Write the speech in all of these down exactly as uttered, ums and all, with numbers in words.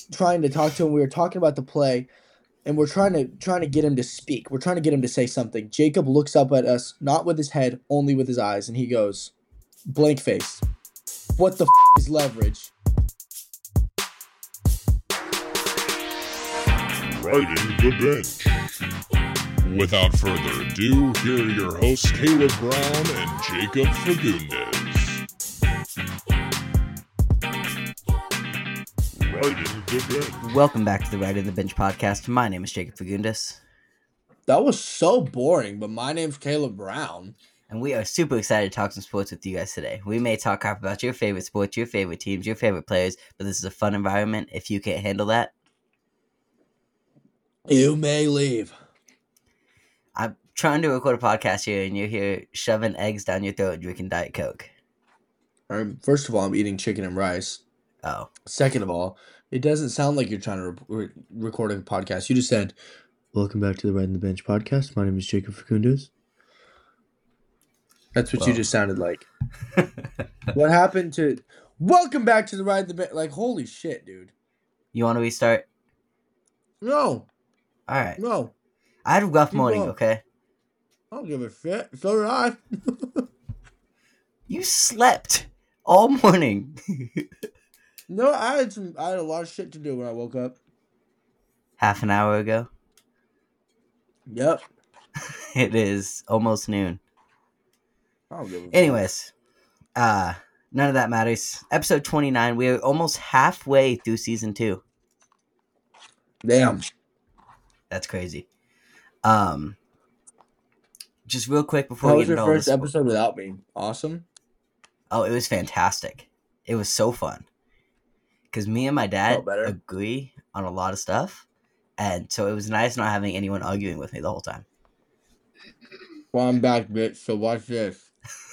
trying to talk to him. We were talking about the play, and we're trying to trying to get him to speak. We're trying to get him to say something. Jacob looks up at us, not with his head, only with his eyes, and he goes, blank face. What the f*** is leverage? Riding the bench. Without further ado, here are your hosts, Caleb Brown and Jacob Fagundes. Riding the bench. Welcome back to the Riding the Bench podcast. My name is Jacob Fagundes. That was so boring, but my name's Caleb Brown. And we are super excited to talk some sports with you guys today. We may talk crap about your favorite sports, your favorite teams, your favorite players, but this is a fun environment. If you can't handle that, you may leave. I'm trying to record a podcast here, and you're here shoving eggs down your throat and drinking Diet Coke. Um, first of all, I'm eating chicken and rice. Oh. Second of all, it doesn't sound like you're trying to re- re- record a podcast. You just said, welcome back to the Riding the Bench podcast. My name is Jacob Fagundes. That's what Well. you just sounded like. What happened to... Welcome back to the Riding the Bench. Like, holy shit, dude. You want to restart? No. All right. No. I had a rough Keep morning, going. okay? I don't give a shit. So did I. You slept all morning. No, I had some. I had a lot of shit to do when I woke up. Half an hour ago. Yep. It is almost noon. I don't give a fuck. Anyways, uh, none of that matters. Episode twenty-nine. We're almost halfway through season two. Damn. That's crazy. Um, just real quick before How we was get your into all first this. episode without me? Awesome. Oh, it was fantastic. It was so fun. Because me and my dad Felt better. agree on a lot of stuff. And so it was nice not having anyone arguing with me the whole time. Well, I'm back, bitch. So watch this.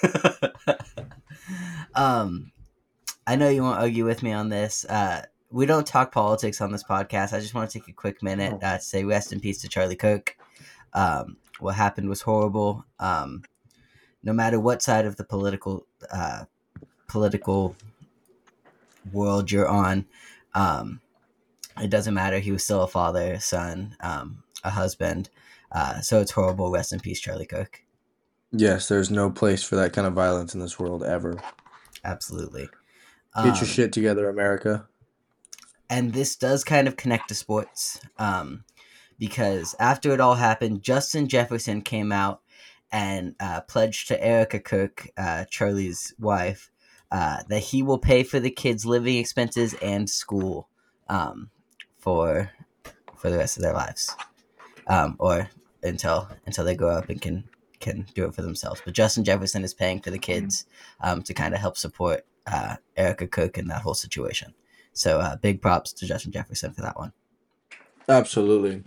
um, I know you won't argue with me on this. Uh, we don't talk politics on this podcast. I just want to take a quick minute uh, to say rest in peace to Charlie Kirk. Um, what happened was horrible. Um, no matter what side of the political uh, political world you're on, um, it doesn't matter. He was still a father, a son, um, a husband. Uh, so it's horrible. Rest in peace, Charlie Kirk. Yes, there's no place for that kind of violence in this world ever. Absolutely. Get Um, your shit together, America. And this does kind of connect to sports, um, because after it all happened, Justin Jefferson came out and uh, pledged to Erica Kirk, uh, Charlie's wife, uh, that he will pay for the kids' living expenses and school um, for for the rest of their lives, um, or until until they grow up and can can do it for themselves. But Justin Jefferson is paying for the kids um, to kind of help support uh, Erica Kirk in that whole situation. So uh, big props to Justin Jefferson for that one. Absolutely.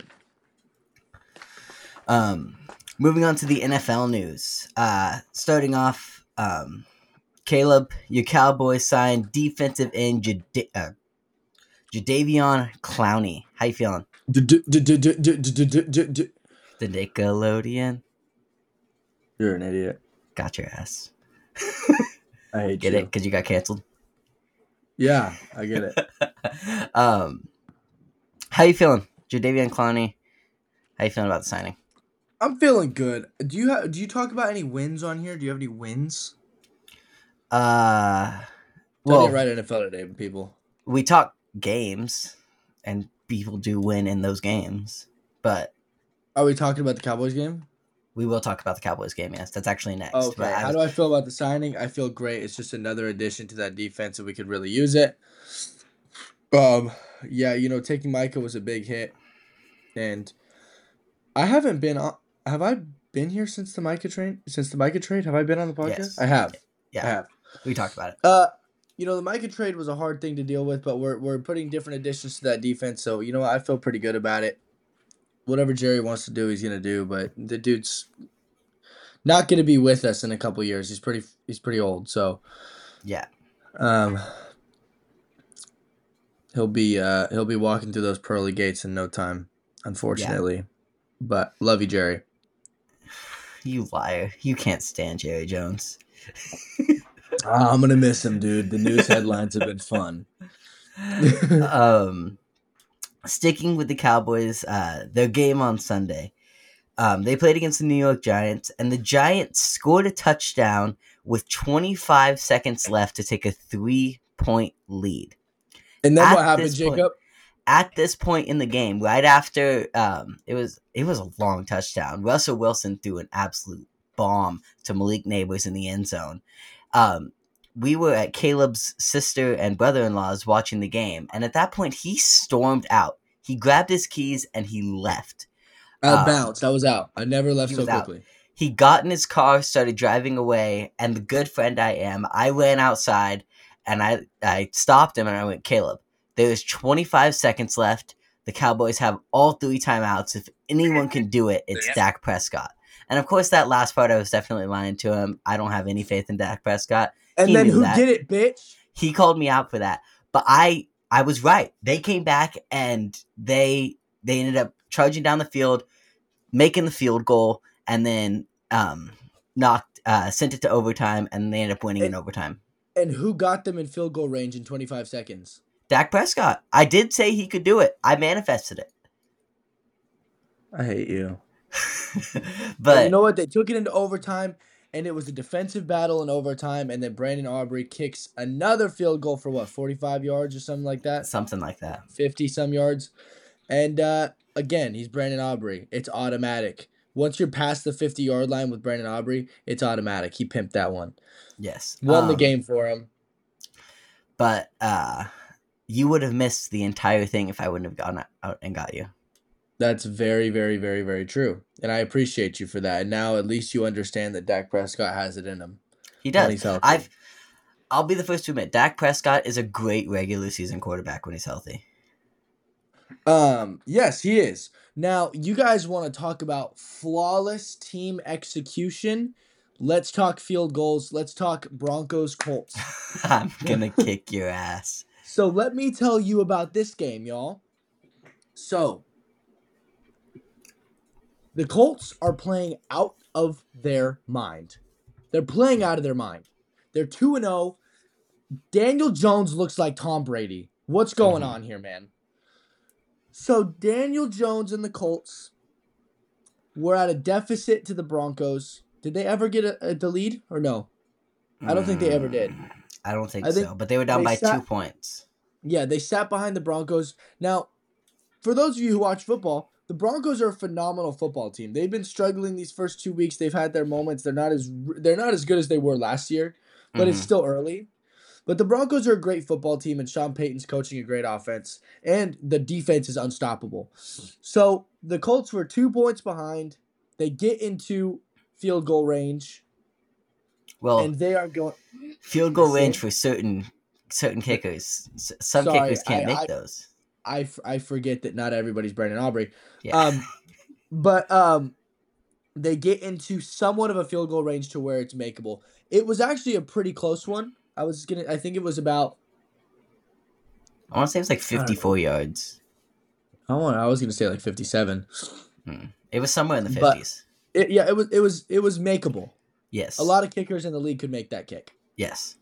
Um, moving on to the N F L news. Uh, starting off, um, Caleb, your Cowboys signed defensive end Jada- uh, Jadeveon Clowney. How you feeling? You're The Nickelodeon. an idiot. Got your ass. I hate Get you. it? Because you got canceled. Yeah, I get it. um, how you feeling, Jadeveon Clowney? How you feeling about the signing? I'm feeling good. Do you have? Do you talk about any wins on here? Do you have any wins? Uh, Well, I well, didn't write N F L today, people. we talk games, and people do win in those games. But Are we talking about the Cowboys game? we will talk about the Cowboys game. Yes, that's actually next. Okay. But I How was- do I feel about the signing? I feel great. It's just another addition to that defense, and we could really use it. Um, yeah, you know, taking Micah was a big hit, and I haven't been on. Have I been here since the Micah trade? Since the Micah trade, have I been on the podcast? Yes. I have. yeah, I have. we talked about it. Uh, you know, the Micah trade was a hard thing to deal with, but we're we're putting different additions to that defense, so you know what? I feel pretty good about it. Whatever Jerry wants to do, he's gonna do. But the dude's not gonna be with us in a couple years. He's pretty he's pretty old, so Yeah, um, he'll be uh he'll be walking through those pearly gates in no time, unfortunately. But love you, Jerry. you liar! You can't stand Jerry Jones. Ah, I'm gonna miss him, dude. The news headlines have been fun. um, sticking with the Cowboys, uh, their game on Sunday, um, they played against the New York Giants, and the Giants scored a touchdown with twenty-five seconds left to take a three-point lead. And then At what happened, this point- Jacob? At this point in the game, right after um, it was it was a long touchdown, Russell Wilson threw an absolute bomb to Malik Neighbors in the end zone. Um, we were at Caleb's sister and brother-in-law's watching the game, and at that point, he stormed out. He grabbed his keys and he left. I um, bounced. I was out. I never left he so was out. quickly. He got in his car, started driving away, and the good friend I am, I ran outside and I, I stopped him and I went, Caleb, there is twenty-five seconds left. The Cowboys have all three timeouts. If anyone can do it, it's Dak Prescott. And of course, that last part I was definitely lying to him. I don't have any faith in Dak Prescott. And He then knew who that. did it, bitch? He called me out for that. But I I was right. They came back and they they ended up charging down the field, making the field goal, and then um, knocked uh, sent it to overtime, and they ended up winning in overtime. And who got them in field goal range in twenty-five seconds? Dak Prescott. I did say he could do it. I manifested it. I hate you. but But you know what? They took it into overtime, and it was a defensive battle in overtime, and then Brandon Aubrey kicks another field goal for what, forty-five yards or something like that? something like that. fifty-some yards. And uh, again, he's Brandon Aubrey. It's automatic. Once you're past the fifty-yard line with Brandon Aubrey, it's automatic. He pimped that one. Yes. Won the Um, game for him. But uh, you would have missed the entire thing if I wouldn't have gone out and got you. That's very, very, very, very true. And I appreciate you for that. And now at least you understand that Dak Prescott has it in him. He when does. he's healthy. I've. I'll be the first to admit, Dak Prescott is a great regular season quarterback when he's healthy. Um, yes, he is. Now, you guys want to talk about flawless team execution? Let's talk field goals. Let's talk Broncos Colts. I'm gonna kick your ass. So let me tell you about this game, y'all. So, the Colts are playing out of their mind. They're playing out of their mind. They're two and oh. Daniel Jones looks like Tom Brady. What's going Mhm. on here, man? So, Daniel Jones and the Colts were at a deficit to the Broncos. Did they ever get a, a, the lead or no? I don't think they ever did. Mm, I don't think, I think so. But they were down they by sat- two points. Yeah, they sat behind the Broncos. Now, for those of you who watch football, the Broncos are a phenomenal football team. They've been struggling these first two weeks. They've had their moments. They're not as they're not as good as they were last year, but it's Mhm. still early. But the Broncos are a great football team, and Sean Payton's coaching a great offense, and the defense is unstoppable. So the Colts were two points behind. They get into field goal range, Well, and they are going. field goal Say- range for certain certain kickers. S- Some Sorry, kickers can't I- make I- those. I, f- I forget that not everybody's Brandon Aubrey. Yeah. Um, but um, they get into somewhat of a field goal range to where it's makeable. It was actually a pretty close one. I was gonna. I think it was about. I want to say it was like fifty-four yards. I want. I was gonna say like fifty-seven. It was somewhere in the But- fifties. It, yeah, it was. It was. It was makeable. Yes. A lot of kickers in the league could make that kick. Yes.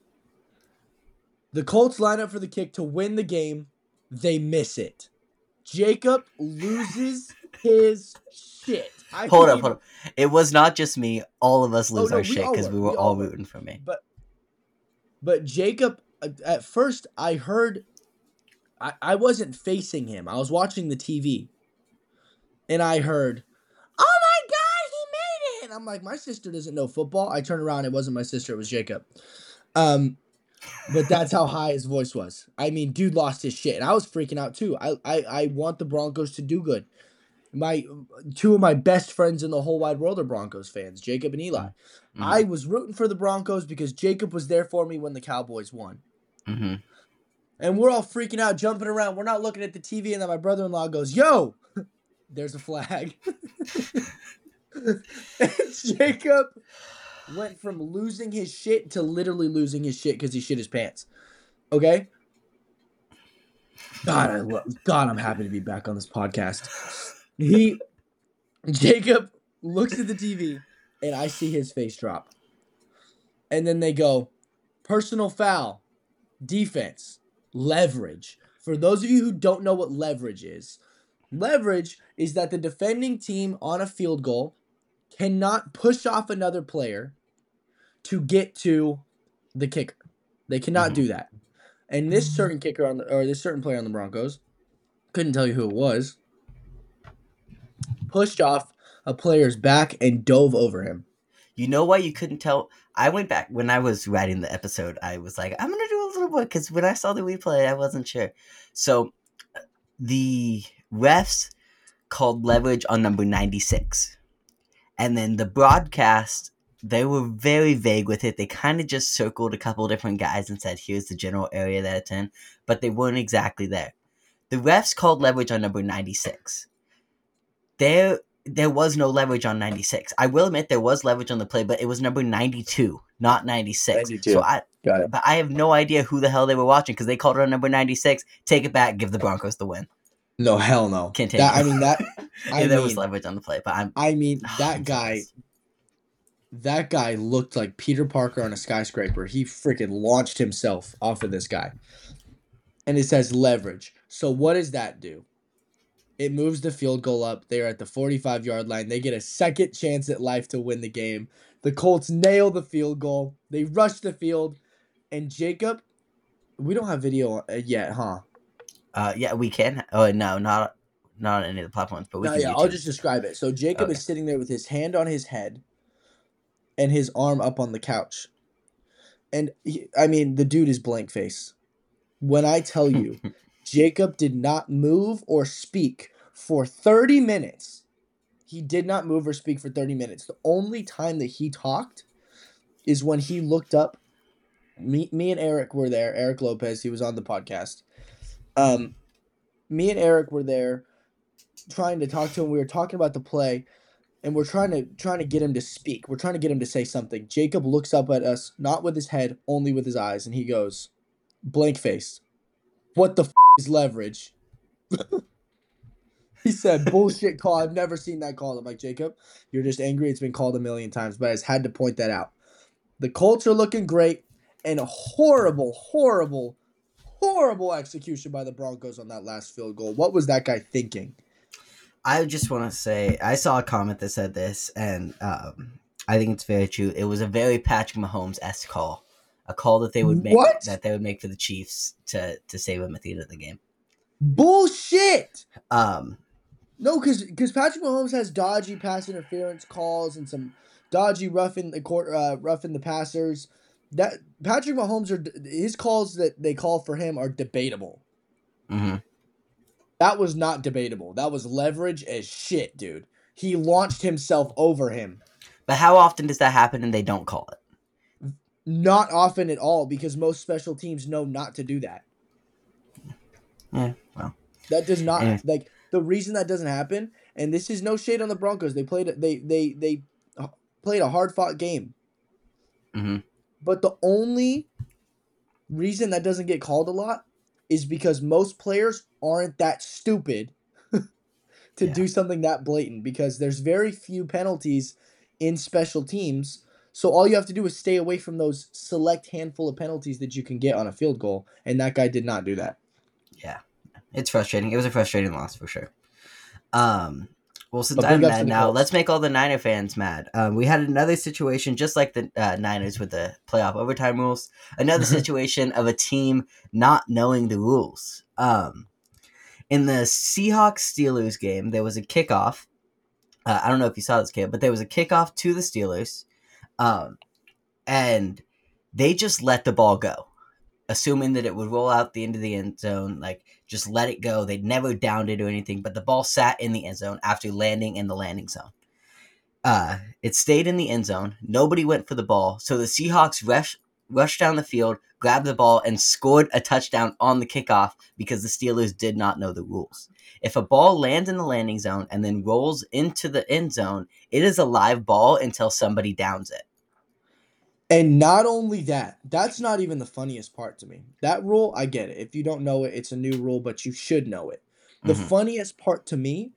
The Colts line up for the kick to win the game. They miss it. Jacob loses his shit. I Hold up, mean, hold up. It was not just me. All of us lose no, our we shit all because were. we were We all all were. rooting for me. But but Jacob, uh, at first I heard, I, I wasn't facing him. I was watching the T V. And I heard, oh my God, he made it. And I'm like, my sister doesn't know football. I turned around. It wasn't my sister. It was Jacob. Um, but that's how high his voice was. I mean, dude lost his shit. And I was freaking out too. I, I, I want the Broncos to do good. My two of my best friends in the whole wide world are Broncos fans, Jacob and Eli. Mhm. I was rooting for the Broncos because Jacob was there for me when the Cowboys won. Mhm. And we're all freaking out, jumping around. We're not looking at the T V, and then my brother-in-law goes, yo, there's a flag. And Jacob went from losing his shit to literally losing his shit because he shit his pants. Okay? God, I love, God, I'm happy to be back on this podcast. He, Jacob looks at the T V, and I see his face drop. And then they go, personal foul, defense, leverage, For those of you who don't know what leverage is, leverage is that the defending team on a field goal cannot push off another player to get to the kicker. They cannot Mhm. do that. And this certain kicker on the, or this certain player on the Broncos, couldn't tell you who it was, pushed off a player's back and dove over him. You know why you couldn't tell? I went back when I was writing the episode. I was like, I'm gonna do a little more because when I saw the replay, I wasn't sure. So the refs called leverage on number ninety-six, and then the broadcast, they were very vague with it. They kind of just circled a couple different guys and said, here's the general area that it's in, but they weren't exactly there. The refs called leverage on number ninety-six. There, there was no leverage on ninety-six. I will admit there was leverage on the play, but it was number ninety-two, not ninety-six. ninety-two. So I, Got it. but I have no idea who the hell they were watching because they called it on number ninety-six. Take it back, give the Broncos the win. No, hell no. Continue. That, I mean, that. I yeah, there mean, was leverage on the play, but I'm. I mean, Oh, that I'm guy. jealous. That guy looked like Peter Parker on a skyscraper. He freaking launched himself off of this guy. And it says leverage. So what does that do? It moves the field goal up. They're at the forty-five-yard line. They get a second chance at life to win the game. The Colts nail the field goal. They rush the field. And Jacob, we don't have video yet, huh? Uh, yeah, we can. Oh no, not not on any of the platforms, but we No, can. yeah, YouTube. I'll just describe it. So Jacob Okay. is sitting there with his hand on his head and his arm up on the couch. And, he, I mean, the dude is blank face. When I tell you, Jacob did not move or speak for thirty minutes. He did not move or speak for thirty minutes. The only time that he talked is when he looked up. Me, me and Eric were there. Eric Lopez, he was on the podcast. Um, me and Eric were there trying to talk to him. We were talking about the play, and we're trying to trying to get him to speak. We're trying to get him to say something. Jacob looks up at us, not with his head, only with his eyes, and he goes, blank face, what the f*** is leverage? He said, bullshit call. I've never seen that call. I'm like, Jacob, you're just angry. It's been called a million times, but I just had to point that out. The Colts are looking great, and a horrible, horrible, horrible execution by the Broncos on that last field goal. What was that guy thinking? I just want to say I saw a comment that said this, and um, I think it's very true. It was a very Patrick Mahomes-esque call, a call that they would make What? that they would make for the Chiefs to to save them at the end of the game. Bullshit! Um, No, because because Patrick Mahomes has dodgy pass interference calls and some dodgy roughing the court, uh, roughing the passers. That Patrick Mahomes are his calls that they call for him are debatable. mm-hmm. That was not debatable. That was leverage as shit, dude. He launched himself over him. But how often does that happen and they don't call it? Not often at all, because most special teams know not to do that. Yeah, well, That does not Yeah. like the reason that doesn't happen. And this is no shade on the Broncos. They played they they they played a hard fought game. mm-hmm. But the only reason that doesn't get called a lot is because most players aren't that stupid to Yeah. do something that blatant, because there's very few penalties in special teams. So all you have to do is stay away from those select handful of penalties that you can get on a field goal. And that guy did not do that. Yeah, it's frustrating. It was a frustrating loss for sure. Um, well, since But I'm big ups to mad the now, Colts. let's make all the Niner fans mad. Um, we had another situation just like the uh, Niners with the playoff overtime rules. Another situation of a team not knowing the rules. Um, in the Seahawks-Steelers game, there was a kickoff. Uh, I don't know if you saw this, kid, but there was a kickoff to the Steelers, um, and they just let the ball go, assuming that it would roll out the end of the end zone, like just let it go. They'd never downed it or anything, but the ball sat in the end zone after landing in the landing zone. Uh, it stayed in the end zone. Nobody went for the ball, so the Seahawks rush, rushed down the field, grabbed the ball, and scored a touchdown on the kickoff because the Steelers did not know the rules. If a ball lands in the landing zone and then rolls into the end zone, it is a live ball until somebody downs it. And not only that, that's not even the funniest part to me. That rule, I get it. If you don't know it, it's a new rule, but you should know it. The Mhm. funniest part to me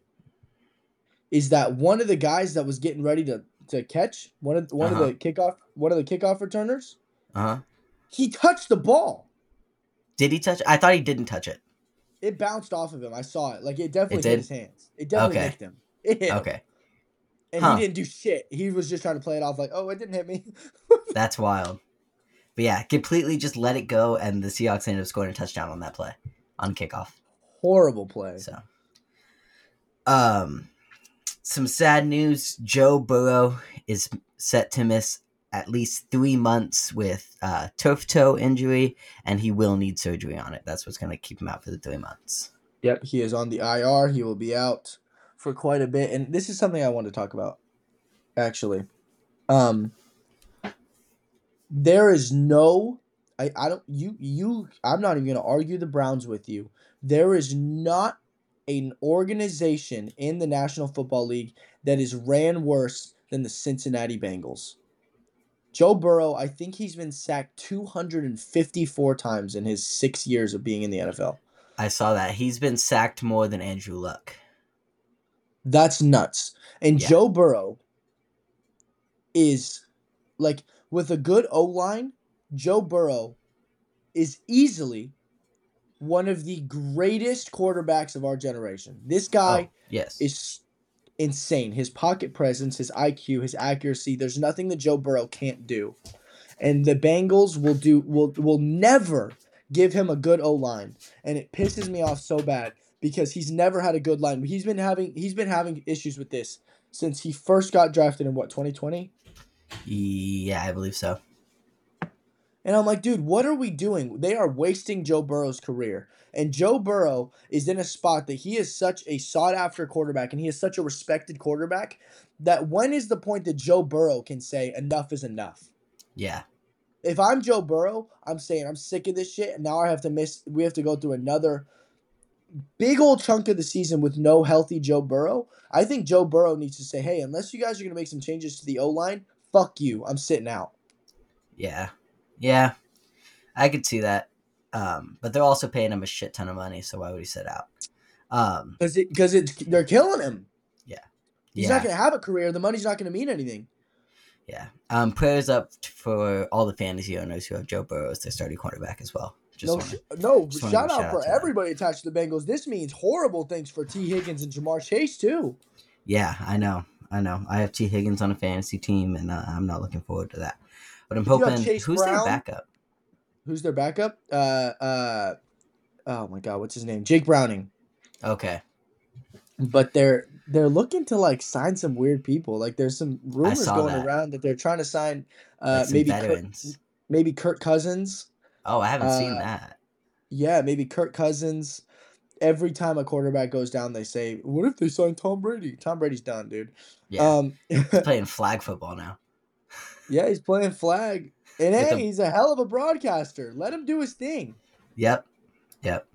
is that one of the guys that was getting ready to, to catch, one of one Uh-huh. of the kickoff one of the kickoff returners, Uh-huh. he touched the ball. Did he touch it? I thought he didn't touch it. it bounced off of him. I saw it. Like, it definitely It hit did? his hands. It definitely Okay. nicked him. It hit him. Okay. And Huh. he didn't do shit. He was just trying to play it off like, oh, it didn't hit me. That's wild. But yeah, completely just let it go, and the Seahawks ended up scoring a touchdown on that play, on kickoff. Horrible play. So, um, some sad news. Joe Burrow is set to miss at least three months with uh, turf toe injury, and he will need surgery on it. That's what's going to keep him out for the three months. Yep, he is on the I R. He will be out for quite a bit. And this is something I want to talk about, actually. Um, there is no, I, I don't, you, you, I'm not even going to argue the Browns with you. There is not an organization in the National Football League that is ran worse than the Cincinnati Bengals. Joe Burrow, I think he's been sacked two hundred fifty-four times in his six years of being in the N F L. I saw that. He's been sacked more than Andrew Luck. That's nuts. And Yeah. Joe Burrow is, like, with a good O-line, Joe Burrow is easily one of the greatest quarterbacks of our generation. This guy Oh, yes. is insane. His pocket presence, his I Q, his accuracy, there's nothing that Joe Burrow can't do. And the Bengals will do will will never give him a good O-line. And it pisses me off so bad because he's never had a good line. He's been having he's been having issues with this since he first got drafted in what, twenty twenty? Yeah, I believe so. And I'm like, dude, what are we doing? They are wasting Joe Burrow's career. And Joe Burrow is in a spot that he is such a sought-after quarterback and he is such a respected quarterback that when is the point that Joe Burrow can say enough is enough? Yeah. If I'm Joe Burrow, I'm saying I'm sick of this shit, and now I have to miss. We have to go through another big old chunk of the season with no healthy Joe Burrow. I think Joe Burrow needs to say, hey, unless you guys are going to make some changes to the O-line, fuck you. I'm sitting out. Yeah. Yeah. I could see that. Um, but they're also paying him a shit ton of money, so why would he sit out? Um, Because it, cause it, they're killing him. Yeah. He's yeah. not going to have a career. The money's not going to mean anything. Yeah. Um, prayers up for all the fantasy owners who have Joe Burrow as their starting quarterback as well. Just No, wanna, sh- no just wanna shout give a out shout for out to them. everybody attached to the Bengals. This means horrible things for T. Higgins and Jamar Chase, too. Yeah, I know. I know. I have T. Higgins on a fantasy team, and uh, I'm not looking forward to that. But I'm If you have hoping. Chase Who's Brown- their backup? Who's their backup? Uh, uh, oh, my God. What's his name? Jake Browning. Okay. But they're they're looking to like sign some weird people. Like there's some rumors saw going that. around that they're trying to sign uh Like some maybe Kirk, veterans. maybe Kirk Cousins. Oh, I haven't seen uh, that. Yeah, maybe Kirk Cousins. Every time a quarterback goes down, they say, "What if they sign Tom Brady?" Tom Brady's done, dude. Yeah. Um, He's playing flag football now. yeah, he's playing flag, and With hey, the- he's a hell of a broadcaster. Let him do his thing. Yep. Yep.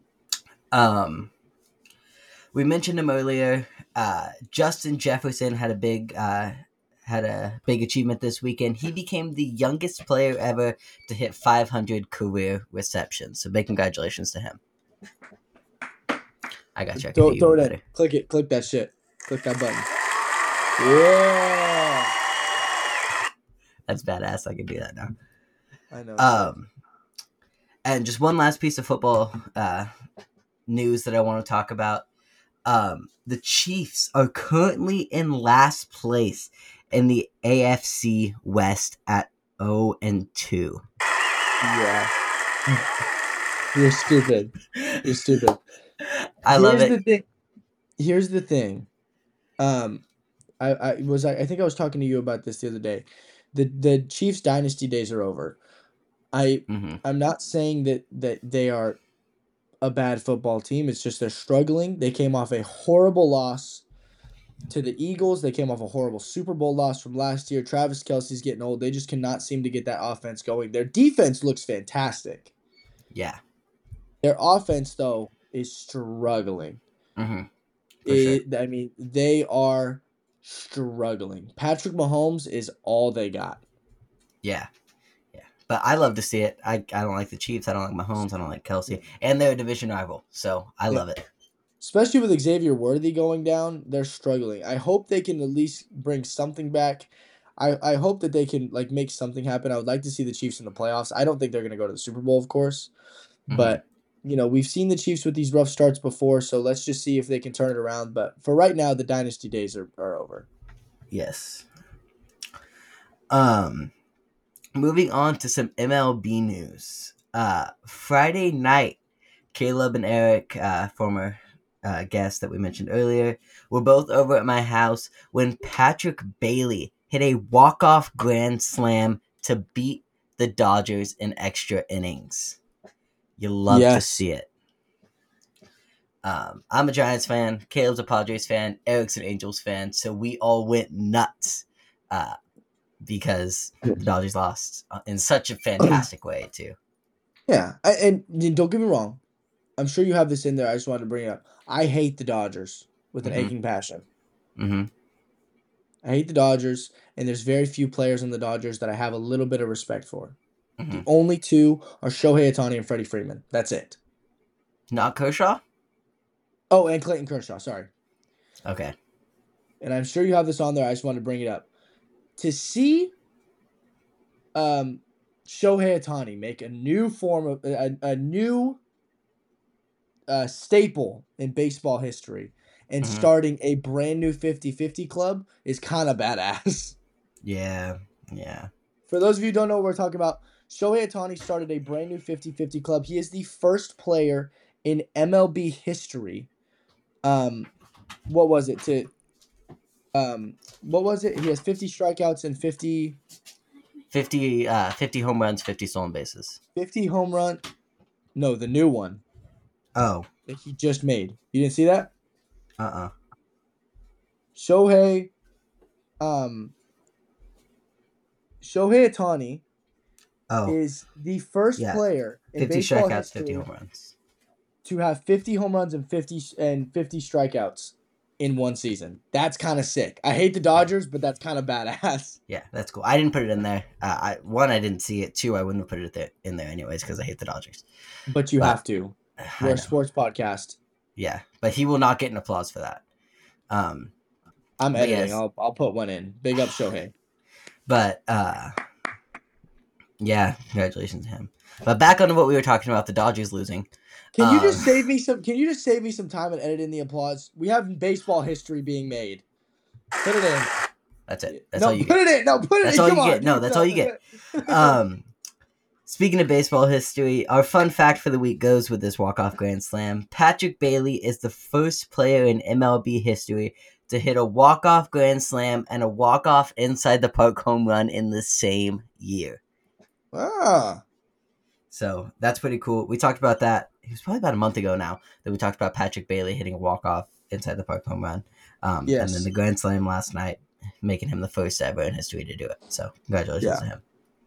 Um, we mentioned him earlier. Uh, Justin Jefferson had a big uh, had a big achievement this weekend. He became the youngest player ever to hit five hundred career receptions. So big congratulations to him. I got you. I can Throw, do you throw one it in. better. Click it. Click that shit. Click that button. Yeah. That's badass. I can do that now. I know. Um, and just one last piece of football uh, news that I want to talk about. Um, the Chiefs are currently in last place in the A F C West at zero and two. yeah. You're stupid. You're stupid. I love Here's it. The thing. Here's the thing. Um, I, I was I, I think I was talking to you about this the other day. The the Chiefs dynasty days are over. I hmm I'm not saying that that they are a bad football team. It's just they're struggling. They came off a horrible loss to the Eagles. They came off a horrible Super Bowl loss from last year. Travis Kelce's getting old. They just cannot seem to get that offense going. Their defense looks fantastic. Yeah. Their offense, though, is struggling. hmm It, I mean, they are struggling. Patrick Mahomes is all they got. Yeah. Yeah. But I love to see it. I, I don't like the Chiefs. I don't like Mahomes. I don't like Kelsey. And they're a division rival. So I Yeah. love it. Especially with Xavier Worthy going down, they're struggling. I hope they can at least bring something back. I, I hope that they can like make something happen. I would like to see the Chiefs in the playoffs. I don't think they're going to go to the Super Bowl, of course. Mhm. But you know, we've seen the Chiefs with these rough starts before, so let's just see if they can turn it around. But for right now, the dynasty days are, are over. Yes. Um, moving on to some M L B news. Uh, Friday night, Caleb and Eric, uh, former uh, guests that we mentioned earlier, were both over at my house when Patrick Bailey hit a walk-off grand slam to beat the Dodgers in extra innings. You love yes. to see it. Um, I'm a Giants fan. Caleb's a Padres fan. Eric's an Angels fan. So we all went nuts uh, because the Dodgers lost in such a fantastic way, too. Yeah, and, and don't get me wrong. I'm sure you have this in there. I just wanted to bring it up. I hate the Dodgers with an mm-hmm. aching passion. Mm-hmm. I hate the Dodgers, and there's very few players in the Dodgers that I have a little bit of respect for. Mm-hmm. The only two are Shohei Ohtani and Freddie Freeman. That's it. Not Kershaw? Oh, and Clayton Kershaw, sorry. Okay. And I'm sure you have this on there. I just wanted to bring it up. To see um, Shohei Ohtani make a new form of a, a new uh, staple in baseball history and mm-hmm. starting a brand new fifty-fifty club is kind of badass. Yeah, yeah. For those of you who don't know what we're talking about, Shohei Ohtani started a brand new fifty-fifty club. He is the first player in M L B history. Um, what was it to? Um, what was it? He has fifty strikeouts and fifty. fifty, uh, fifty home runs, fifty stolen bases. fifty home run. No, the new one. Oh. That he just made. You didn't see that? Uh-uh. Shohei. Um. Shohei Ohtani. Oh. Is the first yeah. player in fifty baseball strikeouts, history fifty home runs. To have fifty home runs and fifty and fifty strikeouts in one season. That's kind of sick. I hate the Dodgers, but that's kind of badass. Yeah, that's cool. I didn't put it in there. Uh, I one, I didn't see it. Two, I wouldn't have put it there, in there anyways because I hate the Dodgers. But you but, have to. We're a sports podcast. Yeah, but he will not get an applause for that. Um, I'm editing. Yes. I'll I'll put one in. Big up Shohei. But uh, yeah, congratulations to him. But back on to what we were talking about, the Dodgers losing. Can you um, just save me some? Can you just save me some time and edit in the applause? We have baseball history being made. Put it in. That's it. That's no, all you put get. it in. No, put it That's in. all Come you on, get. No, that's all you get. Um, speaking of baseball history, our fun fact for the week goes with this walk-off grand slam. Patrick Bailey is the first player in M L B history to hit a walk-off grand slam and a walk-off inside the park home run in the same year. Ah. So that's pretty cool. We talked about that. It was probably about a month ago now that we talked about Patrick Bailey hitting a walk-off inside the park home run. Um, yes. And then the grand slam last night, making him the first ever in history to do it. So congratulations yeah. to him.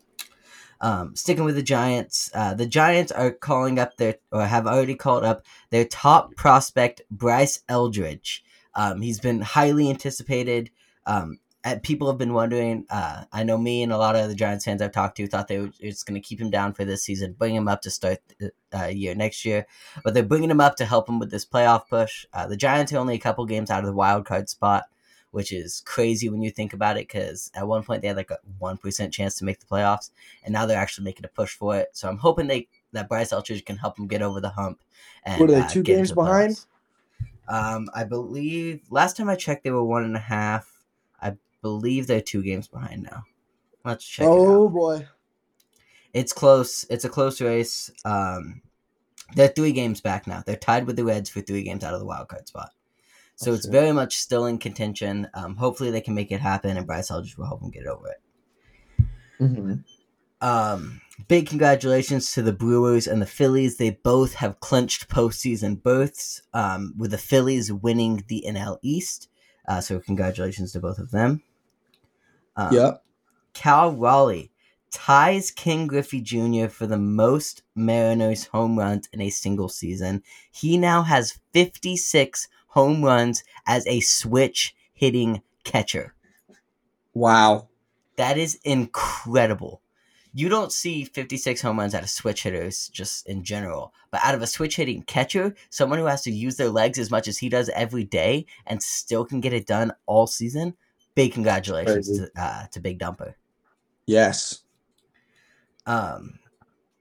Um, sticking with the Giants, uh, the Giants are calling up their, or have already called up their top prospect, Bryce Eldridge. Um, he's been highly anticipated. Um, people have been wondering. Uh, I know me and a lot of the Giants fans I've talked to thought they were just going to keep him down for this season, bring him up to start the uh, year next year. But they're bringing him up to help him with this playoff push. Uh, the Giants are only a couple games out of the wild card spot, which is crazy when you think about it, because at one point they had like a one percent chance to make the playoffs, and now they're actually making a push for it. So I'm hoping they that Bryce Eldridge can help them get over the hump. And, what are they, two uh, games behind? Um, I believe, last time I checked, they were one and a half. I believe they're two games behind now. Let's check oh, it out. Oh, boy. It's close. It's a close race. Um, they're three games back now. They're tied with the Reds for three games out of the wild card spot. So it's very much still in contention. Um, hopefully they can make it happen, and Bryce Eldridge will help them get over it. Mm-hmm. Um, big congratulations to the Brewers and the Phillies. They both have clinched postseason berths, um, with the Phillies winning the N L East. Uh, so congratulations to both of them. Um, yeah. Cal Raleigh ties King Griffey Junior for the most Mariners home runs in a single season. He now has fifty-six home runs as a switch hitting catcher. Wow. That is incredible. You don't see fifty-six home runs out of switch hitters just in general, but out of a switch hitting catcher, someone who has to use their legs as much as he does every day and still can get it done all season, big congratulations to, uh, to Big Dumper. Yes. Um,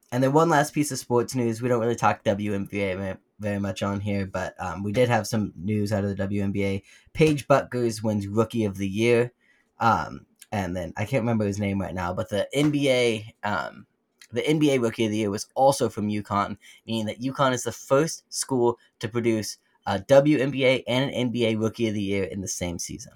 and then one last piece of sports news. We don't really talk W N B A very, very much on here, but um, we did have some news out of the W N B A. Paige Bueckers wins Rookie of the Year. Um, and then I can't remember his name right now, but the N B A um, the N B A Rookie of the Year was also from UConn, meaning that UConn is the first school to produce a W N B A and an N B A Rookie of the Year in the same season.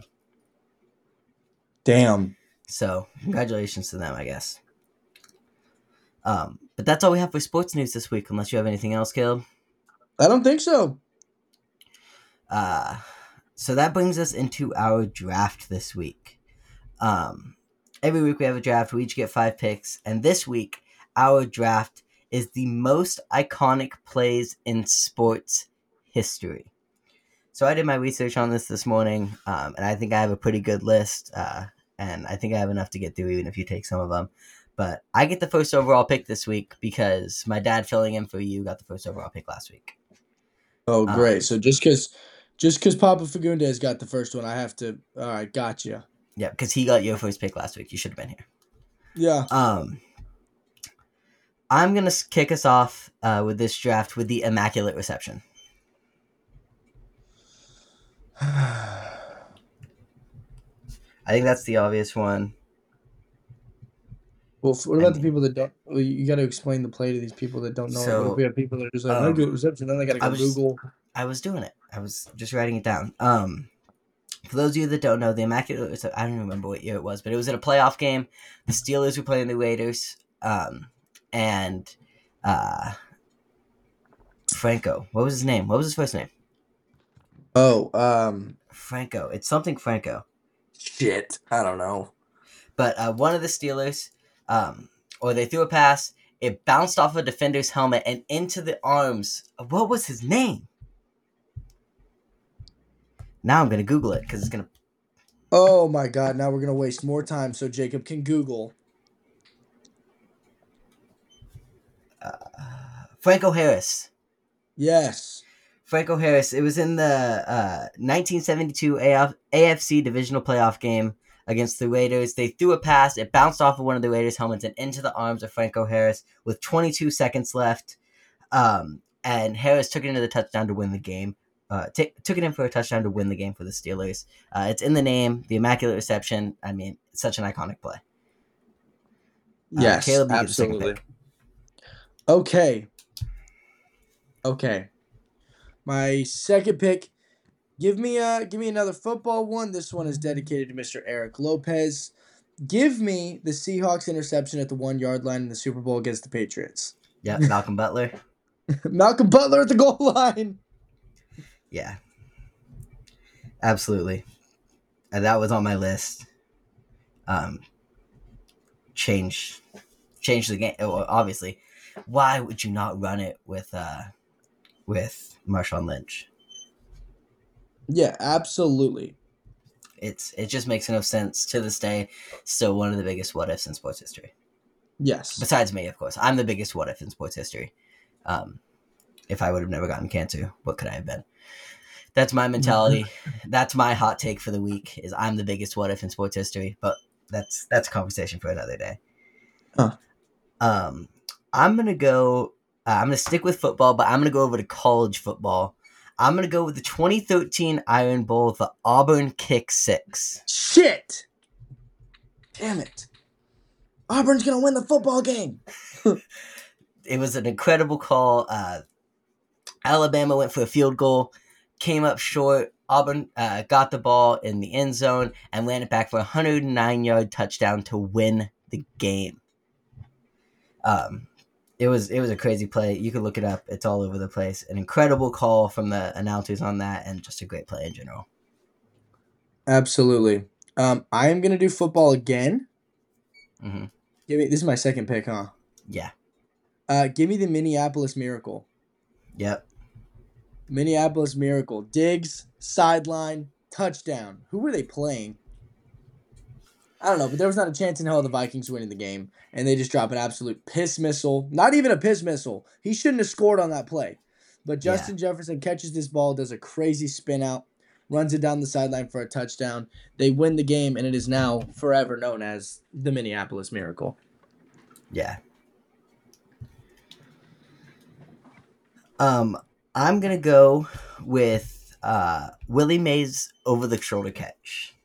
Damn. So congratulations to them, I guess. Um, but that's all we have for sports news this week, unless you have anything else, Caleb. I don't think so. Uh, so that brings us into our draft this week. Um, every week we have a draft. We each get five picks. And this week, our draft is the most iconic plays in sports history. So I did my research on this this morning, um, and I think I have a pretty good list. Uh, and I think I have enough to get through, even if you take some of them. But I get the first overall pick this week because my dad filling in for you got the first overall pick last week. Oh, great. Um, so just because just because Papa Fagundes got the first one, I have to – all right, gotcha. Yeah, because he got your first pick last week. You should have been here. Yeah. Um, I'm going to kick us off uh, with this draft with the Immaculate Reception. I think that's the obvious one. Well, what about I mean, the people that don't? Well, you got to explain the play to these people that don't know. So, what if we have people that are just like, um, no good reception, then they got to go I was, Google. I was doing it. I was just writing it down. Um, for those of you that don't know, the Immaculate Reception, I don't even remember what year it was, but it was in a playoff game. The Steelers were playing the Raiders, um, and uh, Franco. What was his name? What was his first name? Oh, um, Franco. It's something Franco. Shit, I don't know. But uh, one of the Steelers, um, or they threw a pass, it bounced off a defender's helmet and into the arms. What was his name? Now I'm going to Google it because it's going to... Oh my God, now we're going to waste more time so Jacob can Google. Uh, Franco Harris. Yes. Franco Harris. It was in the uh, nineteen seventy-two A F C divisional playoff game against the Raiders. They threw a pass. It bounced off of one of the Raiders' helmets and into the arms of Franco Harris with twenty-two seconds left. Um, and Harris took it into the touchdown to win the game. Uh, t- took it in for a touchdown to win the game for the Steelers. Uh, it's in the name, the Immaculate Reception. I mean, it's such an iconic play. Uh, yes, Caleb, you absolutely. Get the second pick. Okay. Okay. My second pick. Give me uh give me another football one. This one is dedicated to Mister Eric Lopez. Give me the Seahawks interception at the one yard line in the Super Bowl against the Patriots. Yeah, Malcolm Butler. Malcolm Butler at the goal line. Yeah. Absolutely. And that was on my list. Um change change the game. Well, obviously. Why would you not run it with uh with Marshawn Lynch? Yeah, absolutely. It's it just makes no sense to this day. Still one of the biggest what ifs in sports history. Yes. Besides me, of course. I'm the biggest what if in sports history. Um, if I would have never gotten cancer, what could I have been? That's my mentality. That's my hot take for the week. Is I'm the biggest what if in sports history. But that's that's a conversation for another day. Huh. Um, I'm gonna go. Uh, I'm gonna stick with football, but I'm gonna go over to college football. I'm going to go with the twenty thirteen Iron Bowl, the Auburn Kick Six. Shit! Damn it. Auburn's going to win the football game. It was an incredible call. Uh, Alabama went for a field goal, came up short. Auburn uh, got the ball in the end zone and landed back for a one hundred nine yard touchdown to win the game. Um. It was it was a crazy play. You can look it up. It's all over the place. An incredible call from the announcers on that, and just a great play in general. Absolutely. Um, I am gonna do football again. Mm-hmm. Give me this is my second pick, huh? Yeah. Uh, give me the Minneapolis Miracle. Yep. Minneapolis Miracle. Diggs, sideline, touchdown. Who were they playing? I don't know, but there was not a chance in hell the Vikings winning the game, and they just drop an absolute piss missile. Not even a piss missile. He shouldn't have scored on that play. But Justin yeah. Jefferson catches this ball, does a crazy spin out, runs it down the sideline for a touchdown. They win the game, and it is now forever known as the Minneapolis Miracle. Yeah. Um, I'm gonna go with uh, Willie Mays over the shoulder catch.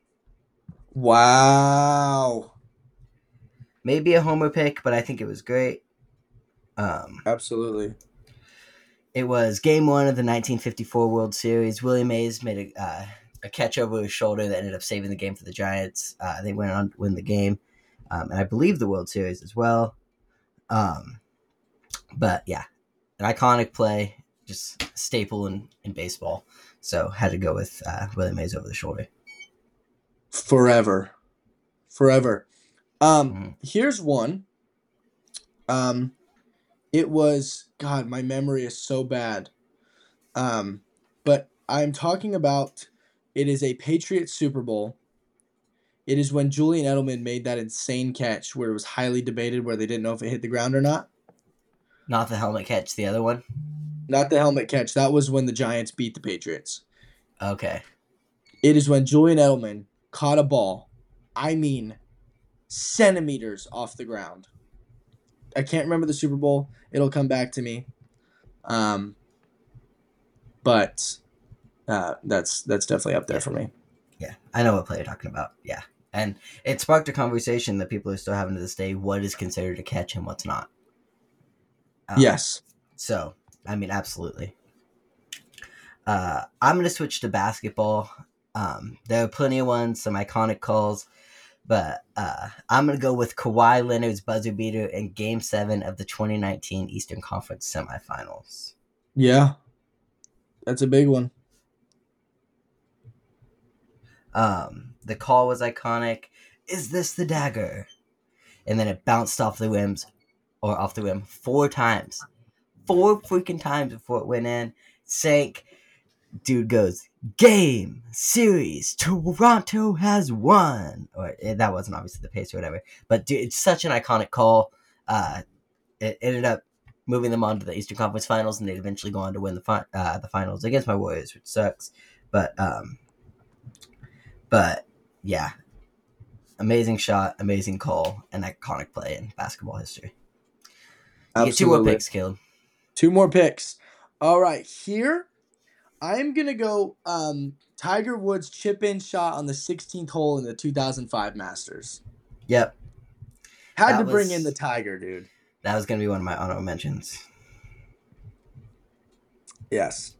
Wow. Maybe a homer pick, but I think it was great. Um, Absolutely. it was game one of the nineteen fifty-four World Series. Willie Mays made a, uh, a catch over his shoulder that ended up saving the game for the Giants. Uh, they went on to win the game, um, and I believe the World Series as well. Um, but yeah, an iconic play, just a staple in, in baseball. So had to go with uh, Willie Mays over the shoulder. Forever. Forever. Um, Mhm. here's one. Um, it was God, my memory is so bad. Um, but I'm talking about it is a Patriots Super Bowl. It is when Julian Edelman made that insane catch where it was highly debated where they didn't know if it hit the ground or not. Not the helmet catch, the other one. Not the helmet catch. That was when the Giants beat the Patriots. Okay. It is when Julian Edelman caught a ball. I mean, centimeters off the ground. I can't remember the Super Bowl. It'll come back to me. Um, but uh, that's that's definitely up there Yeah. for me. Yeah, I know what play you're talking about. Yeah, and it sparked a conversation that people are still having to this day. What is considered a catch and what's not? Um, Yes. So, I mean, absolutely. Uh, I'm going to switch to basketball. Um, there are plenty of ones, some iconic calls, but uh, I'm going to go with Kawhi Leonard's buzzer beater in Game seven of the twenty nineteen Eastern Conference semifinals. Yeah. That's a big one. Um, the call was iconic. Is this the dagger? And then it bounced off the rims, or off the rim, four times. Four freaking times before it went in. Sank. Dude goes, game, series, Toronto has won. Or eh, that wasn't obviously the pace or whatever. But dude, it's such an iconic call. Uh, it ended up moving them on to the Eastern Conference Finals, and they'd eventually go on to win the fi- uh, the finals against my Warriors, which sucks. But um, but yeah, amazing shot, amazing call, and iconic play in basketball history. You get two more Absolutely. picks, Caleb. Two more picks. All right, here I'm gonna go. Um, Tiger Woods chip in shot on the sixteenth hole in the two thousand five Masters. Yep, Had That to bring was- in the Tiger, dude. that was gonna be one of my honorable mentions. Yes.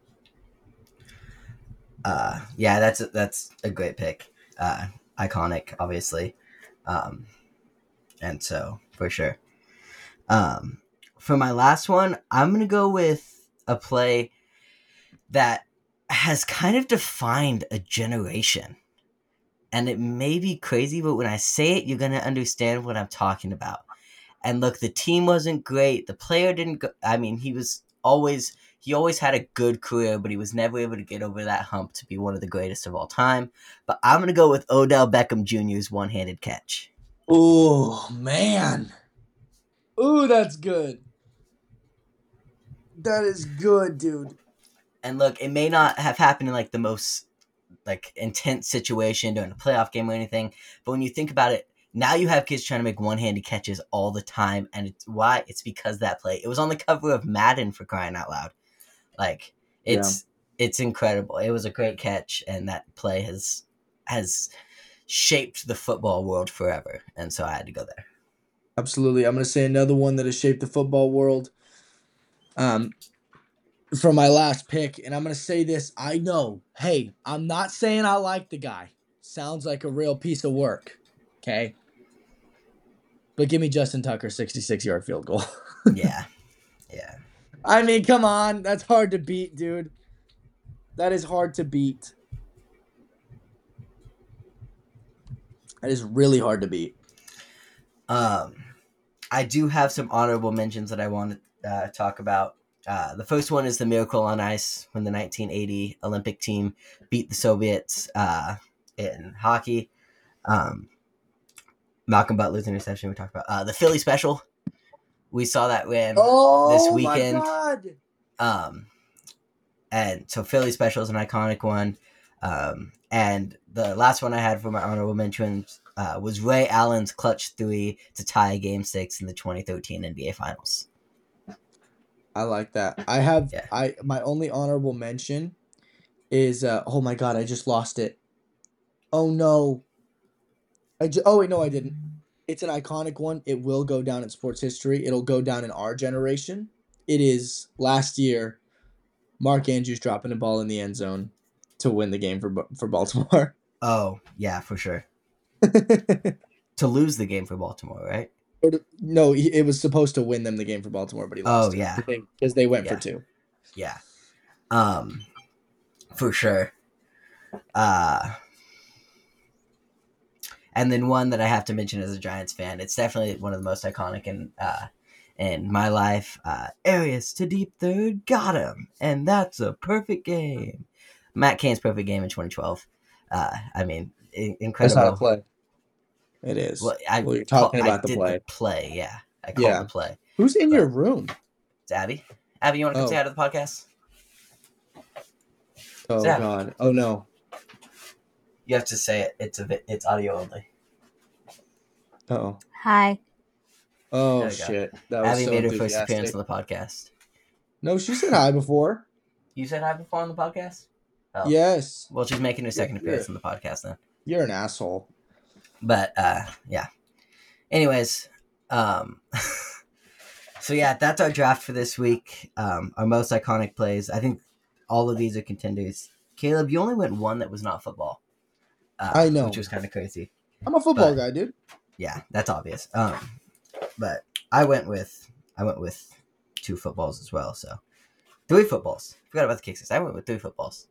Uh, yeah, that's a, that's a great pick. Uh, iconic, obviously, um, and so for sure. Um, for my last one, I'm gonna go with a play that has kind of defined a generation. And it may be crazy, but when I say it, you're gonna understand what I'm talking about. And look, the team wasn't great. The player didn't go. I mean, he was always he always had a good career, but he was never able to get over that hump to be one of the greatest of all time. But I'm gonna go with Odell Beckham Junior's one-handed catch. Oh man. Ooh, that's good. That is good, dude. And look, it may not have happened in like the most like intense situation during a playoff game or anything, but when you think about it, now you have kids trying to make one-handed catches all the time, and it's why it's because of that play. It was on the cover of Madden, for crying out loud. Like it's yeah. it's incredible. It was a great catch, and that play has has shaped the football world forever. And so I had to go there. Absolutely. I'm going to say another one that has shaped the football world. Um, for my last pick, and I'm going to say this. I know, hey, I'm not saying I like the guy. Sounds like a real piece of work, okay? But give me Justin Tucker, sixty-six-yard field goal. yeah, yeah. I mean, come on. That's hard to beat, dude. That is hard to beat. That is really hard to beat. Um, I do have some honorable mentions that I want to uh, talk about. Uh, the first one is the Miracle on Ice when the nineteen eighty Olympic team beat the Soviets uh, in hockey. Um, Malcolm Butler's interception we talked about. Uh, the Philly Special. We saw that win oh, this weekend. My God. Um, and so Philly Special is an iconic one. Um, and the last one I had for my honorable mentions uh, was Ray Allen's clutch three to tie Game Six in the twenty thirteen N B A Finals. I like that. I have Yeah. I my only honorable mention is uh oh my god, I just lost it. Oh no. I ju- oh wait, no, I didn't. It's an iconic one. It will go down in sports history. It'll go down in our generation. It is last year, Mark Andrews dropping a ball in the end zone to win the game for for Baltimore. Oh, yeah, for sure. To lose the game for Baltimore, right? Or to- no, he, it was supposed to win them the game for Baltimore, but he lost. Oh, yeah. Because they went Yeah. for two. Yeah. Um, for sure. Uh, and then one that I have to mention as a Giants fan, it's definitely one of the most iconic in uh, in my life. Uh, Arias to deep third, got him, and that's a perfect game. Matt Cain's perfect game in twenty twelve. Uh, I mean, I- incredible. That's not a play. It is. Well, I well, you're call- talking I about the did play. the play, yeah. I called Yeah. the play. Who's in but- your room? It's Abby. Abby, you want to come Oh. say hi to the podcast? Oh Zach. god. Oh no. You have to say it. It's a vi- it's audio only. Oh. Hi. Oh There we go. shit. That was Abby so made her first appearance enthusiastic. on the podcast. No, she said hi before. You said hi before on the podcast? Oh. Yes. Well, she's making her second Yeah. appearance on the podcast then. You're an asshole. But uh, yeah. Anyways, um, so yeah, that's our draft for this week. Um, our most iconic plays. I think all of these are contenders. Caleb, you only went one that was not football. Uh, I know. which was kind of crazy. I'm a football But- guy, dude. Yeah, that's obvious. Um, but I went with I went with two footballs as well. So three footballs. Forgot about the kickers. I went with three footballs.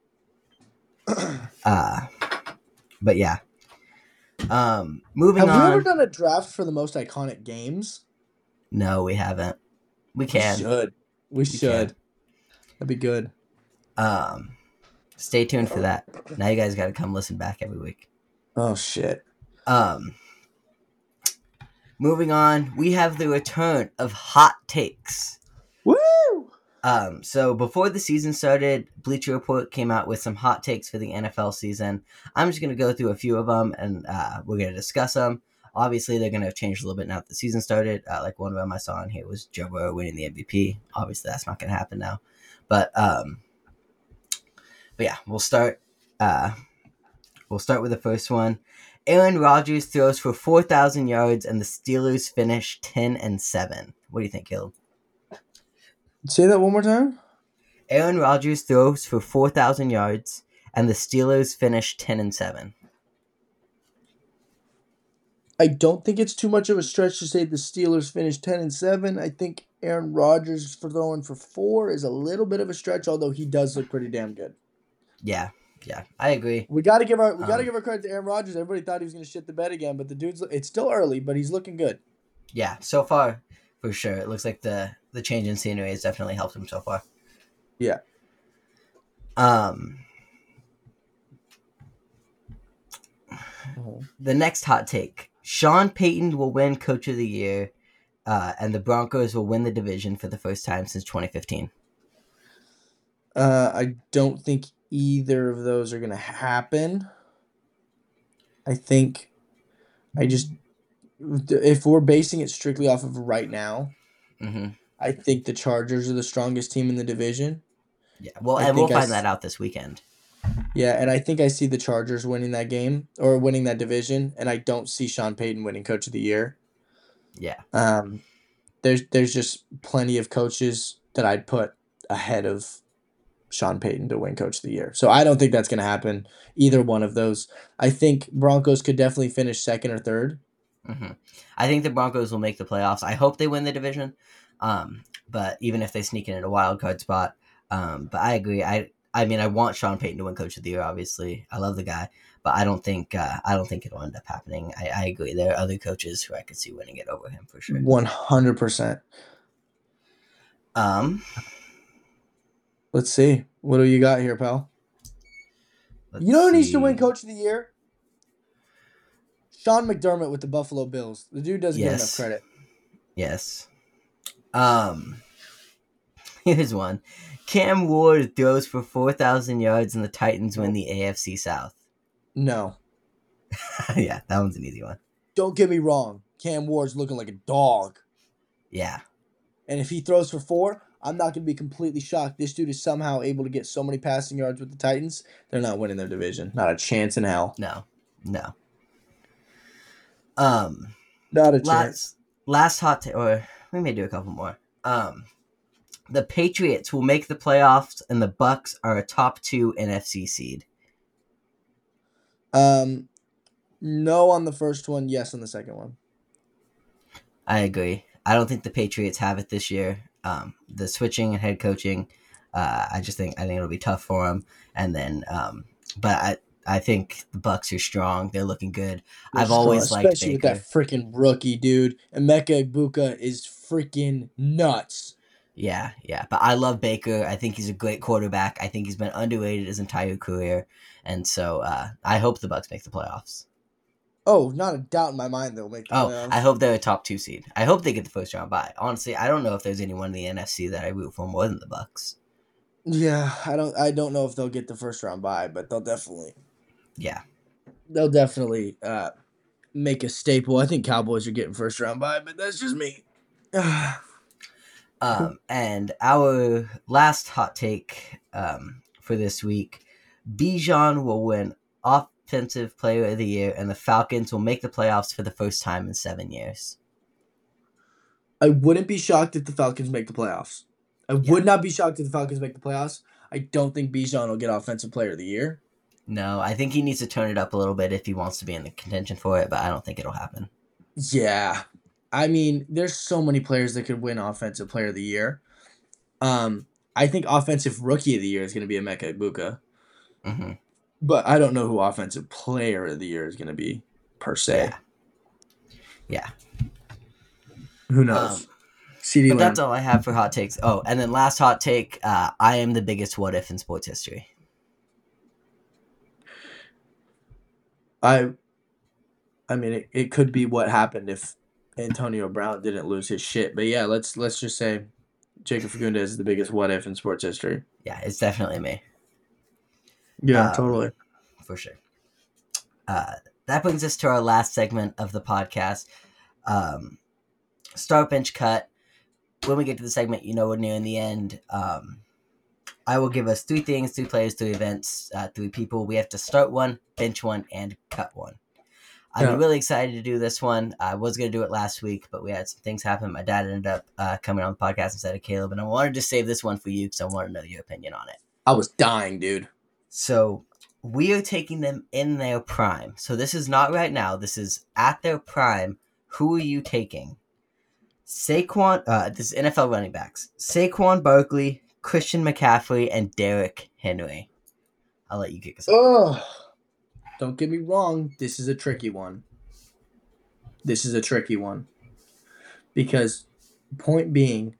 Uh, but yeah. Um, moving Have we on. ever done a draft for the most iconic games? No, we haven't. We We can. should. We should. That'd be good. Um, stay tuned for that. Now you guys got to come listen back every week. Oh shit. Um, moving on, we have the return of hot takes. Woo! Um, so before the season started, Bleacher Report came out with some hot takes for the N F L season. I'm just going to go through a few of them, and uh, we're going to discuss them. Obviously, they're going to have changed a little bit now that the season started. Uh, like one of them I saw on here was Joe Burrow winning the M V P. Obviously, that's not going to happen now. But um, but yeah, we'll start. Uh, we'll start with the first one. Aaron Rodgers throws for four thousand yards, and the Steelers finish ten and seven. What do you think, Caleb? Say that one more time. Aaron Rodgers throws for four thousand yards, and the Steelers finish ten and seven. I don't think it's too much of a stretch to say the Steelers finished ten and seven. I think Aaron Rodgers for throwing for four is a little bit of a stretch, although he does look pretty damn good. Yeah, yeah, I agree. We gotta give our we gotta Um, give our credit to Aaron Rodgers. Everybody thought he was gonna shit the bed again, but the dude's it's still early, but he's looking good. Yeah, so far, for sure. It looks like the, the change in scenery has definitely helped him so far. Yeah. Um, the next hot take. Sean Payton will win Coach of the Year, uh, and the Broncos will win the division for the first time since twenty fifteen. Uh, I don't think either of those are gonna happen. I think, I just, if we're basing it strictly off of right now, Mm-hmm. I think the Chargers are the strongest team in the division. Yeah, well, I and we'll think I find s- that out this weekend. Yeah, and I think I see the Chargers winning that game or winning that division, and I don't see Sean Payton winning Coach of the Year. Yeah. Um, there's there's just plenty of coaches that I'd put ahead of Sean Payton to win Coach of the Year. So I don't think that's going to happen, either one of those. I think Broncos could definitely finish second or third. hmm I think the Broncos will make the playoffs. I hope they win the division. Um, but even if they sneak in at a wild card spot, um, but I agree. I I mean, I want Sean Payton to win Coach of the Year. Obviously, I love the guy, but I don't think uh, I don't think it'll end up happening. I, I agree. There are other coaches who I could see winning it over him for sure. one hundred percent. Um, Let's see. What do you got here, pal? let's You know who needs to win see. Coach of the Year? Sean McDermott with the Buffalo Bills. The dude doesn't get enough Yes. credit. Yes. Um, here's one. Cam Ward throws for four thousand yards, and the Titans win the A F C South. No. Yeah, that one's an easy one. Don't get me wrong. Cam Ward's looking like a dog. Yeah. And if he throws for four, I'm not going to be completely shocked. This dude is somehow able to get so many passing yards with the Titans. They're not winning their division. Not a chance in hell. No, no. Um, Not a last, chance. Last hot take, or we may do a couple more. Um, the Patriots will make the playoffs, and the Bucks are a top two N F C seed. Um, no on the first one, yes on the second one. I agree. I don't think the Patriots have it this year. Um, the switching and head coaching, uh, I just think I think it'll be tough for them. And then, um, but I I think the Bucks are strong. They're looking good. They're I've strong, always liked especially Baker. with that freaking rookie dude. Emeka Egbuka is freaking nuts. Yeah, yeah. But I love Baker. I think he's a great quarterback. I think he's been underrated his entire career, and so uh, I hope the Bucks make the playoffs. Oh, not a doubt in my mind they'll make the Oh, playoffs. I hope they're a top two seed. I hope they get the first round bye. Honestly, I don't know if there's anyone in the N F C that I root for more than the Bucks. Yeah, I don't. I don't know if they'll get the first round bye, but they'll definitely. Yeah. They'll definitely uh, make a staple. I think Cowboys are getting first round bye, but that's just me. um, and our last hot take um, for this week: Bijan will win Offensive Player of the Year, and the Falcons will make the playoffs for the first time in seven years. I wouldn't be shocked if the Falcons make the playoffs. I Yeah. would not be shocked if the Falcons make the playoffs. I don't think Bijan will get Offensive Player of the Year. No, I think he needs to turn it up a little bit if he wants to be in the contention for it, but I don't think it'll happen. Yeah. I mean, there's so many players that could win Offensive Player of the Year. Um, I think Offensive Rookie of the Year is going to be Emeka Egbuka. Mm-hmm. But I don't know who Offensive Player of the Year is going to be, per se. Yeah. Yeah. Who knows? Um, CeeDee but Lamb. that's all I have for hot takes. Oh, and then last hot take, uh, I am the biggest what if in sports history. I, I mean, it, it could be what happened if Antonio Brown didn't lose his shit. But yeah, let's let's just say Jacob Fagundes is the biggest what if in sports history. Yeah, it's definitely me. Yeah, Um, totally. For sure. Uh, that brings us to our last segment of the podcast. Um, start bench cut. When we get to the segment, you know we're nearing the end. Um, I will give us three things, three players, three events, uh, three people. We have to start one, bench one, and cut one. I'm Yeah. really excited to do this one. I was going to do it last week, but we had some things happen. My dad ended up uh, coming on the podcast instead of Caleb, and I wanted to save this one for you because I want to know your opinion on it. I was dying, dude. So we are taking them in their prime. So this is not right now. This is at their prime. Who are you taking? Saquon, uh, this is N F L running backs. Saquon Barkley, Christian McCaffrey, and Derrick Henry. I'll let you kick us off. Ugh. Don't get me wrong. This is a tricky one. This is a tricky one. Because, point being,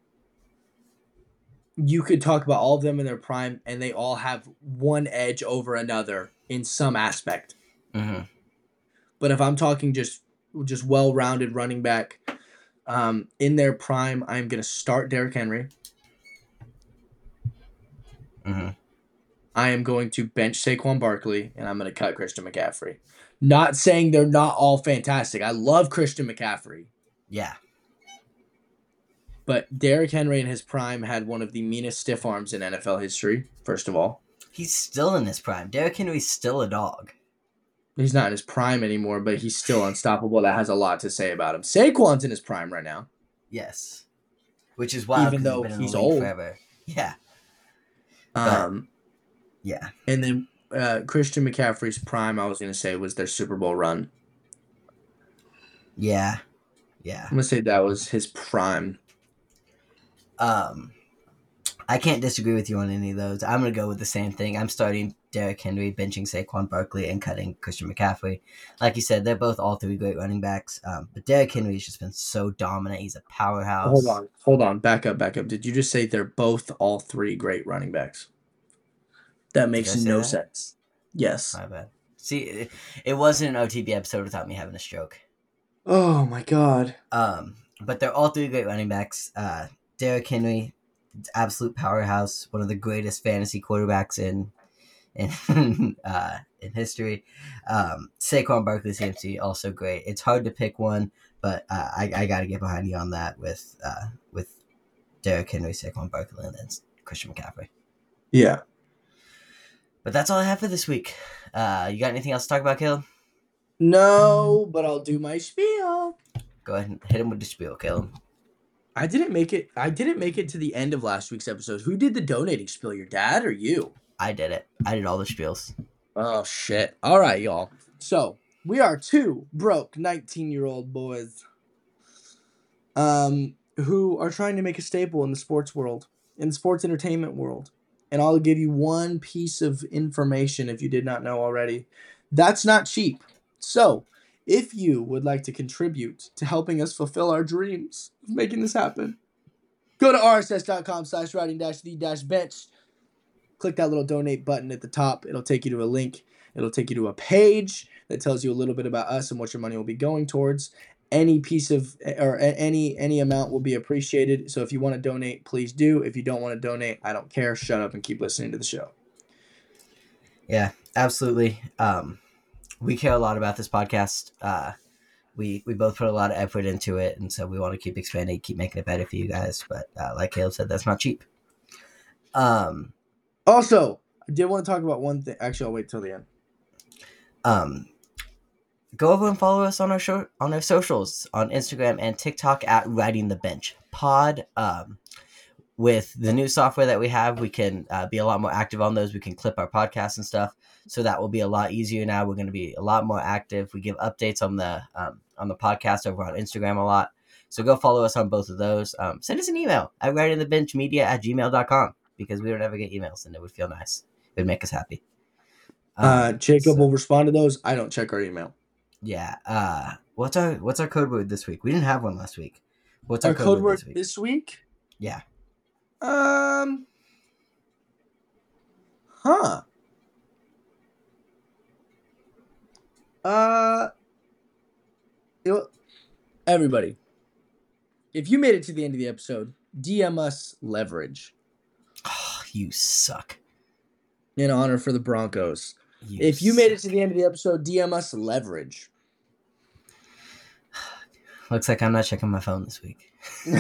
you could talk about all of them in their prime, and they all have one edge over another in some aspect. Mm-hmm. But if I'm talking just just well-rounded running back, um, in their prime, I'm going to start Derrick Henry. Mm-hmm. I am going to bench Saquon Barkley, and I'm going to cut Christian McCaffrey. Not saying they're not all fantastic. I love Christian McCaffrey. Yeah. But Derrick Henry in his prime had one of the meanest stiff arms in N F L history, first of all. He's still in his prime. Derrick Henry's still a dog. He's not in his prime anymore, but he's still unstoppable. That has a lot to say about him. Saquon's in his prime right now. Yes. Which is wild Even 'cause though he's been in he's the league old. forever. Yeah. Um, Yeah. And then uh, Christian McCaffrey's prime, I was going to say, was their Super Bowl run. Yeah. Yeah. I'm going to say that was his prime. Um, I can't disagree with you on any of those. I'm going to go with the same thing. I'm starting Derrick Henry, benching Saquon Barkley, and cutting Christian McCaffrey. Like you said, they're both all three great running backs. Um, but Derrick Henry has just been so dominant. He's a powerhouse. Hold on. Hold on. Back up, back up. Did you just say they're both all three great running backs? That makes Did I say no that? sense. Yes. My bad. See, it, it wasn't an O T B episode without me having a stroke. Oh, my God. Um, but they're all three great running backs. Uh, Derrick Henry, absolute powerhouse, one of the greatest fantasy quarterbacks in in uh, in history. Um, Saquon Barkley, C M C, also great. It's hard to pick one, but uh, I I got to get behind you on that with uh, with Derrick Henry, Saquon Barkley, and then Christian McCaffrey. Yeah. But that's all I have for this week. Uh, you got anything else to talk about, Caleb? No, but I'll do my spiel. Go ahead and hit him with the spiel, Caleb. I didn't make it. I didn't make it to the end of last week's episode. Who did the donating spiel? Your dad or you? I did it. I did all the spiels. Oh shit! All right, y'all. So we are two broke nineteen-year-old boys, um, who are trying to make a staple in the sports world, in the sports entertainment world. And I'll give you one piece of information if you did not know already. That's not cheap. So, if you would like to contribute to helping us fulfill our dreams of making this happen, go to rss.com slash riding dash the dash bench. Click that little donate button at the top. It'll take you to a link. It'll take you to a page that tells you a little bit about us and what your money will be going towards. Any piece of or any any amount will be appreciated. So if you want to donate, please do. If you don't want to donate, I don't care. Shut up and keep listening to the show. Yeah, absolutely. Um, we care a lot about this podcast. Uh, we we both put a lot of effort into it, and so we want to keep expanding, keep making it better for you guys. But uh, like Caleb said, that's not cheap. Um. Also, I did want to talk about one thing. Actually, I'll wait till the end. Um. Go over and follow us on our show, on our socials on Instagram and TikTok at Riding the Bench Pod. Um, with the new software that we have, we can uh, be a lot more active on those. We can clip our podcasts and stuff, so that will be a lot easier now. We're going to be a lot more active. We give updates on the um, on the podcast over on Instagram a lot. So go follow us on both of those. Um, send us an email at ridingthebenchmedia at gmail dot com because we don't ever get emails, and it would feel nice. It would make us happy. Um, uh, Jacob so. will respond to those. I don't check our email. Yeah. Uh, what's our what's our code word this week? We didn't have one last week. What's Our our, code, code, word this week? this week? Yeah. Um. Huh. Uh. You know, everybody, if you made it to the end of the episode, D M us leverage. Oh, you suck. In honor for the Broncos. You if you suck. made it to the end of the episode, D M us leverage. Looks like I'm not checking my phone this week.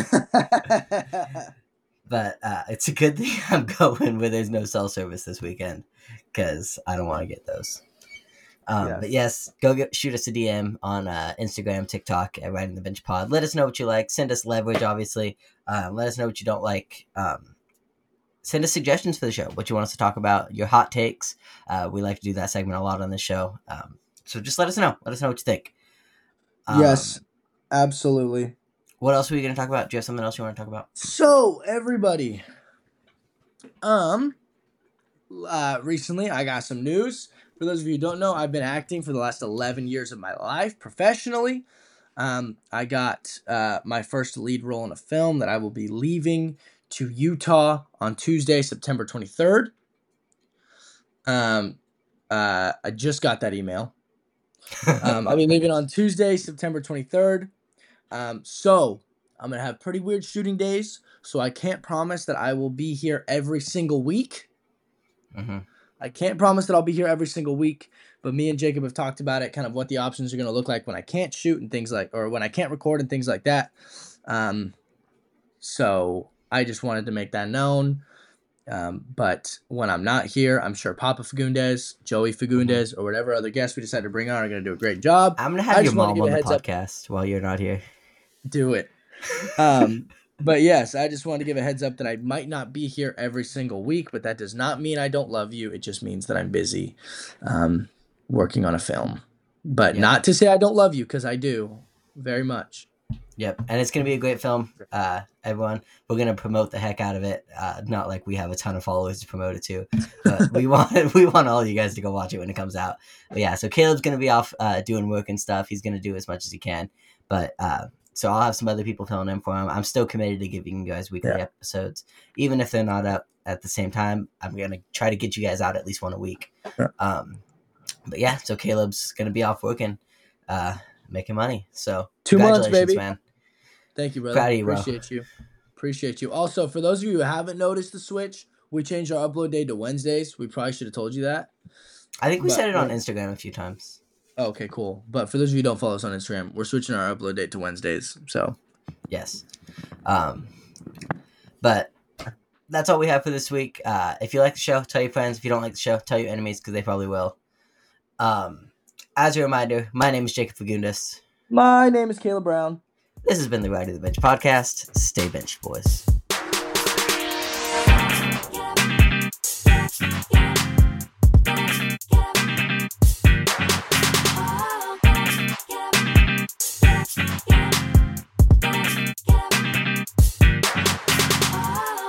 But uh, it's a good thing I'm going where there's no cell service this weekend because I don't want to get those. Um, Yes. But yes, go get, shoot us a D M on uh, Instagram, TikTok at Riding the Bench Pod. Let us know what you like. Send us leverage, obviously. Um, let us know what you don't like. Um, send us suggestions for the show, what you want us to talk about, your hot takes. Uh, we like to do that segment a lot on the show. Um, so just let us know. Let us know what you think. Um, Yes, absolutely. What else were you going to talk about? Do you have something else you want to talk about? So, everybody, um, uh, recently I got some news. For those of you who don't know, I've been acting for the last eleven years of my life professionally. Um, I got uh, my first lead role in a film that I will be leaving to Utah on Tuesday, September twenty-third. Um, uh, I just got that email. Um, I'll be leaving on Tuesday, September twenty-third. Um, so I'm going to have pretty weird shooting days, so I can't promise that I will be here every single week. Mm-hmm. I can't promise that I'll be here every single week, but me and Jacob have talked about it, kind of what the options are going to look like when I can't shoot and things like, or when I can't record and things like that. Um, so I just wanted to make that known. Um, but when I'm not here, I'm sure Papa Fagundes, Joey Fagundes, or whatever other guests we decide to bring on are going to do a great job. I'm going to I have your just wanna mom give on a the heads up. podcast while you're not here. Do it. Um, but yes, I just wanted to give a heads up that I might not be here every single week, but that does not mean I don't love you. It just means that I'm busy um, working on a film. But Yeah. not to say I don't love you, because I do very much. Yep, and it's going to be a great film, uh, everyone. We're going to promote the heck out of it. Uh, not like we have a ton of followers to promote it to, but we want we want all you guys to go watch it when it comes out. But yeah, so Caleb's going to be off uh, doing work and stuff. He's going to do as much as he can. But uh, so I'll have some other people filling in for him. I'm still committed to giving you guys weekly Yeah. episodes. Even if they're not out at the same time, I'm going to try to get you guys out at least one a week. Yeah. Um, but yeah, so Caleb's going to be off working, uh, making money. So Two months, congratulations, baby. man. Thank you, brother. Proud of you, bro. Appreciate you. Appreciate you. Also, for those of you who haven't noticed the switch, we changed our upload day to Wednesdays. We probably should have told you that. I think we But- said it on but- Instagram a few times. Okay, cool. But for those of you who don't follow us on Instagram, we're switching our upload date to Wednesdays. So Yes. Um, But that's all we have for this week. Uh, if you like the show, tell your friends. If you don't like the show, tell your enemies because they probably will. Um, as a reminder, my name is Jacob Fagundes. My name is Caleb Brown. This has been the Ride to the Bench podcast. Stay benched, boys.